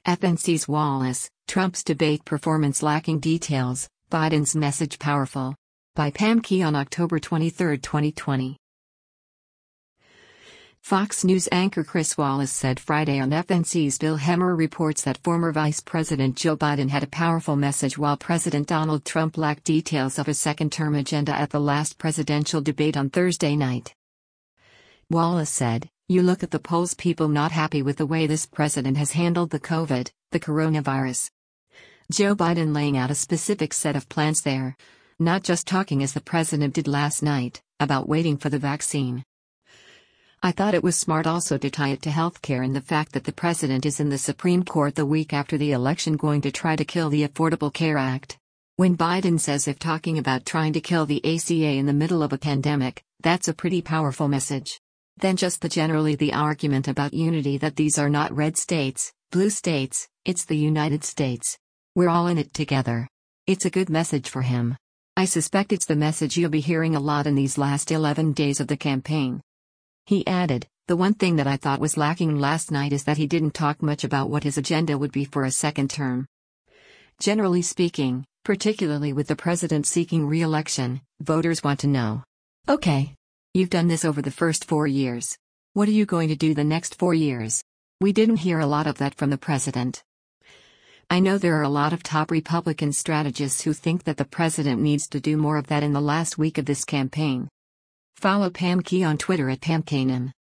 FNC's Wallace, Trump's debate performance lacking details, Biden's message powerful. By Pam Key on October 23, 2020. Fox News anchor Chris Wallace said Friday on FNC's Bill Hemmer reports that former Vice President Joe Biden had a powerful message while President Donald Trump lacked details of a second-term agenda at the last presidential debate on Thursday night. Wallace said, "You look at the polls, people not happy with the way this president has handled the coronavirus. Joe Biden laying out a specific set of plans there. Not just talking as the president did last night, about waiting for the vaccine. I thought it was smart also to tie it to healthcare and the fact that the president is in the Supreme Court the week after the election going to try to kill the Affordable Care Act. When Biden says if talking about trying to kill the ACA in the middle of a pandemic, that's a pretty powerful message. Then just the argument about unity that these are not red states, blue states, it's the United States. We're all in it together. It's a good message for him. I suspect it's the message you'll be hearing a lot in these last 11 days of the campaign." He added, "The one thing that I thought was lacking last night is that he didn't talk much about what his agenda would be for a second term. Generally speaking, particularly with the president seeking re-election, voters want to know. Okay. You've done this over the first 4 years. What are you going to do the next 4 years? We didn't hear a lot of that from the president. I know there are a lot of top Republican strategists who think that the president needs to do more of that in the last week of this campaign." Follow Pam Key on Twitter at PamKanan.